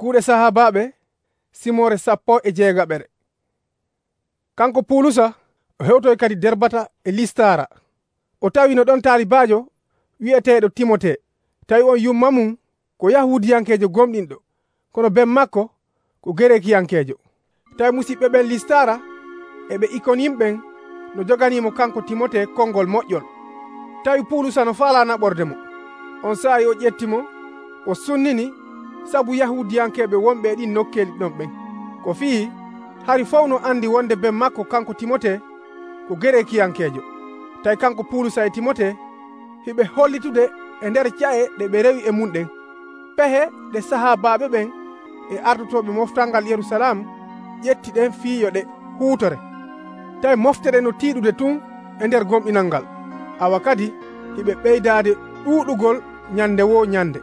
kuuɗe sahabaɓe simore 16. kanko Pulusa o hewtoy kadi Derbata e Listara. O tawi no ɗon taalibajo wi'eteɗo Timote. Tawi on yumma mum ko yahudiyankejo gomɗinɗo, kono ben makko ko gerekiyankejo. Tawi musidɓe ɓen Listara e ɓe Ikonim ɓen no joganimo kanko Timote konngol moƴƴol. Tawi Pulusa no faala naɓorde mo. On saayi o ƴettimo, o sunnini sabu yahudiyankeɓe wonɓe e ɗin nokkeli ɗon ɓen. Ko fii hari fof no andi wonde ben makko kanko Timote ko gerekiyankejo. Tawi kanko Pulusa e Timote hiɓe hollitude e nder ƴaƴe ɗe ɓe rewi e mum ɗen, pehe ɗe sahabaɓe ɓen e ardotoɓe moftalngal Yerusalam ƴetti ɗen fiiyo ɗe huutore. Tawi moftere no tiiɗude tun e nder gomɗinal ngal. Awa kadi hiɓe ɓeydade ɗuuɗugol ñande wo ñande.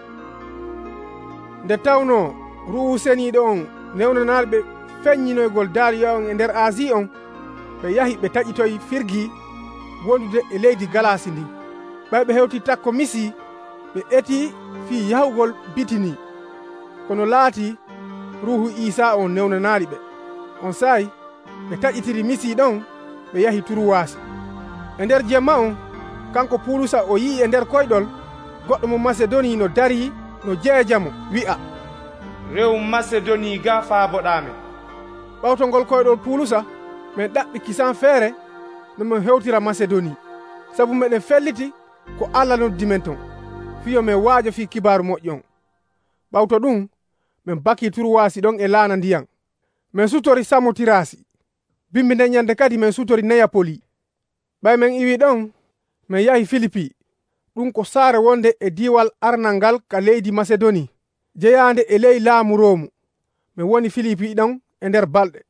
Nde tawno ruhu seniiɗo on newnanaɓe feññinoygol daariya on e nder Asie on, ɓe yahi ɓe taƴitoyi Firgi wondude e leydi Galasi ndi. ɓay ɓe hewti takko Misi, ɓe eti fii yahugol Bitini, kono laati ruhu Isa on newnanaali ɓe. On saayi ɓe taƴitiri Misi ɗon ɓe yahi Turuwasi. E nder jemma on kanko Pulusa o yii e nder koyɗol goɗɗo mo Macedoni no dari no jeejamo wi'a, rew Macedoni ga faaboɗaame. ɓawtongol koyɗol Pulusa min ɗaɓɓi kisan feere no min hewtira Macedoni, sabu meɗen felliti ko Allah noddi men ton, fiyo min waajo fi kibaru moƴƴon. ɓawto ɗum min baki Turuwasi ɗon e laana ndiyan. min sutori Samotirasi, bimbi nden ñande kadi min sutori Neyapoli. ɓay min iwi ɗon min yahi Filipi, ɗum ko saare wonde e diwal arnal ngal ka leydi Macedoni, jeyande e ley laamu Romu. min woni Filipi ɗon e nder balɗe.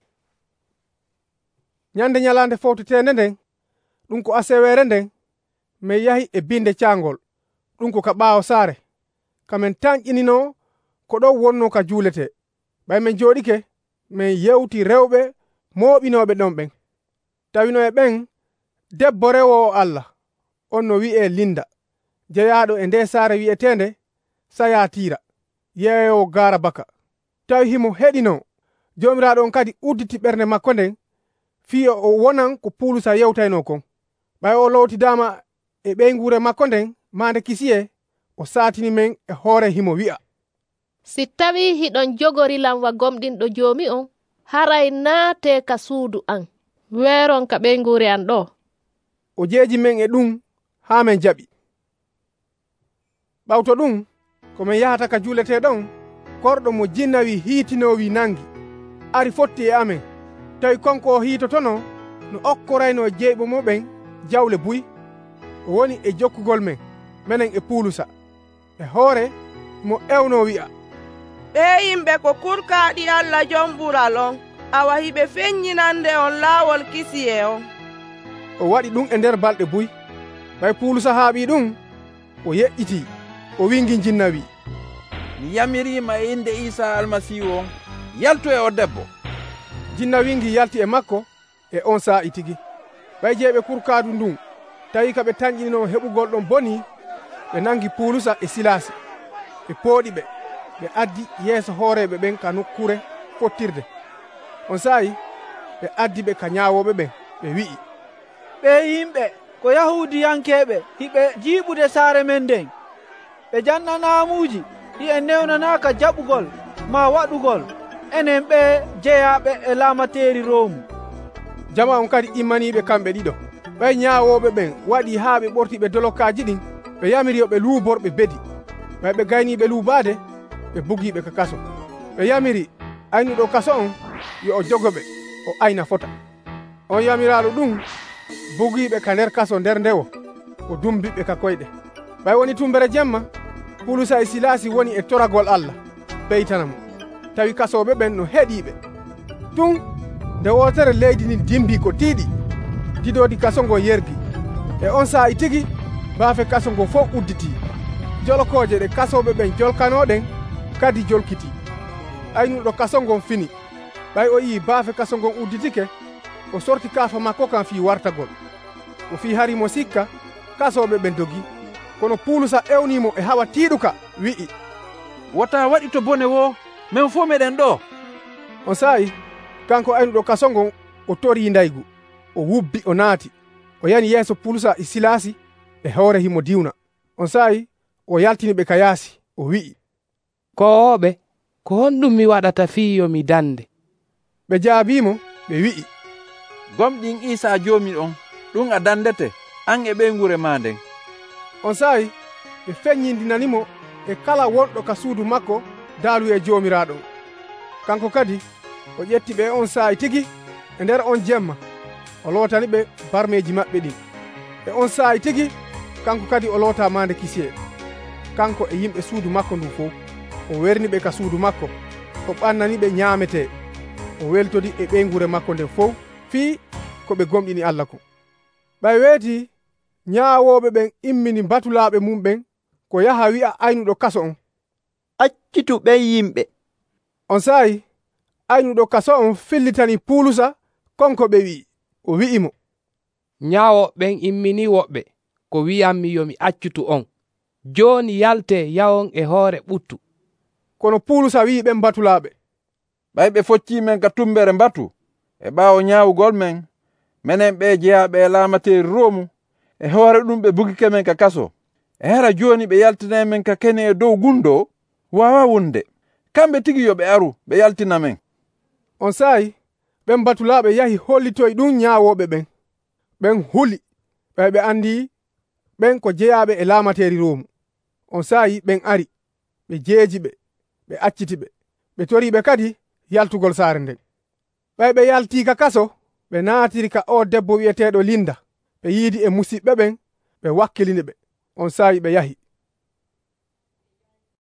ñande ñalande fowtetende nden, ɗum ko asewere nden, min yahi e binde caangol, ɗum ko ka ɓaawo saare, kamin tañƴinino ko ɗon wonno ka juulete. ɓay min jooɗike min yewti rewɓe mooɓinoɓe ɗon ɓen. tawino e ɓen debbo rewowo Allah, on no wi'e Linda, jeyaɗo e nde saare wi'etende Sayatira, yeeyowo gaara baka. tawi himo heɗino, jomiraɗo on kadi udditi ɓernde makko nden fiyo o wonan ko Pulusa yewtayno kon. ɓay o lowtidama e ɓeygure makko nden mande kisiye, o saatini men e hoore himo wi'a, si tawi hiɗon jogorilam wa gomɗinɗo joomi on, haray naate ka suudu an, weeron ka ɓeygure an ɗo. o jeeji men e ɗum haa men jaɓi. ɓawto ɗum komin yahata ka juulete ɗon, korɗo mo jinnawi hiitinowi nangi ari fotti e amen. tawi konko o hiitotono no okkorayno jeyɓo mo ɓen jawle buy. o woni e jokkugol men menen e Pulusa e hoore mo ewno wi'a, ɓe yimɓe ko kurkaɗi Allah jom ɓural on, awa hiɓe feññinande on laawol kisiye on. o waɗi ɗum e nder balɗe buy. ɓay Pulusa haaɓi ɗum, o yeƴƴiti, o wingi jinna wi, mi yamirima e inde Isa almasihu on, yaltu e o debbo. jinna wingi yalti e makko e on saa'i tigi. ɓay jeeɓe kurkaadu ndun tawi ka ɓe tañƴinino heɓugol ɗon boni, ɓe nangi Pulusa e Silasi, ɓe pooɗi ɓe, ɓe addi yeeso hooreɓe ɓen ka nokkure fottirde. on saayi ɓe addi ɓe ka ñaawoɓe ɓen, ɓe wi'i, ɓe yimɓe ko yahudiyankeɓe hiɓe jiiɓude saare men nden, ɓe jannanamuji ɗi e newnanaka jaɓugol ma waɗugol enen ɓe jeyaɓe e laamateri Romu. jama on kadi immaniɓe kamɓe ɗiɗo. ɓay ñaawoɓe ɓen waɗi haa ɓe ɓortiɓe dolokaji ɗin, ɓe yamiri ɓe luuborɓe bedi. ɓay ɓe gayniɓe luubaade, ɓe bugiɓe ka kaso. ɓe yamiri aynuɗo kaso on yo o jogoɓe, o ayna fota. on yamiraɗo ɗum bugiɓe ka nder kaso nder ndewo, o dumbiɓe ka koyɗe. ɓay woni tumbere jemma, Pulusa e Silasi woni e toragol Allah ɓeytanamo, tawi kasoɓe ɓen no heeɗiɓe. tun nde wotere leydi ndi dimbi ko tiiɗi, didodi kaso ngon yergi. e on saa'i tigi baafe kaso ngo fof udditi. jolokoje ɗe kasoɓe ɓen jolkanoɗen kadi jolkiti. aynuɗo kaso ngon fini. ɓay o yii baafe kaso ngon udditike, o sorti kaafa makko kan fi wartagol. o fi harimo sikka kasoɓe ɓen dogi. kono Pulusa ewnimo e hawa tiiɗuka wi'i, wota waɗi to bone wo min fo meɗen ɗo. On saayi kanko aynuɗo kaso ngon o tori ndaygu, o wubbi o naati, o yani yeeso Pulusa e Silasi ɓe hewre himo diwna. On saayi o yaltini ɓe ka yaasi, o wi'i, kowoɓe, ko honɗum mi waɗata fii yo mi dande? ɓe jaabimo, ɓe wi'i, gomɗin Isa joomiɗon, ɗum a dandete, an e ɓeygure ma nden. On saayi ɓe feññindinanimo e kala wonɗo ka suudu makko daalu e joomiraɗon. Kanko kadi o ƴetti ɓe on saayi tigi, e nder on jemma o lootani ɓe barmeji maɓɓe ɗin. E on saayi tigi kanko kadi o loota mande kisiye. Kanko e yimɓe suudu makko ndu fof o werni ɓe ka suudu makko, o ɓannani ɓe ñaamete, o weltodi e ɓeygure makko nde fof fii ko ɓe gomɗini Allah ko. ɓay weeti ñaawoɓe ɓen immini batulaaɓe mum ɓen ko yaha wi'a aynuɗo kaso on, accitu ɓen yimɓe. On saayi aynuɗo kaso on fillitani Pulusa konko ɓe wi'i. O wi'imo, ñaawoɓen immini woɓɓe ko wi'ammi yomi accutu on, jooni yalte yawon e hoore ɓuttu. Kono Pulusa wi'i ɓen batulaaɓe, ɓay ɓe focci men ka tumbere batu, e ɓaawo ñaawugol men, menen ɓe jeyaɓe e laamateri Romu, e hoore ɗum ɓe bugike men ka kaso. E hara jooni ɓe yaltina men ka kene e dow gundo, wawa wonde. Kamɓe tigi yo ɓe aru ɓe yaltina men. On saayi ɓen batulaaɓe yahi hollitoy ɗum ñaawoɓe ɓen. Ɓen huli, ɓay ɓe andi ɓen ko jeyaɓe e laamateri Romu. On saayi ɓen ari, ɓe jeeji ɓe, ɓe acciti ɓe, ɓe toriɓe kadi yaltugol saare nden. ɓay ɓe yalti ka kaso, ɓe naatiri ka o debbo wi'eteɗo Linda, ɓe yiidi e musidɓe ɓen, ɓe wakkilini ɓe. On saayi ɓe yahi.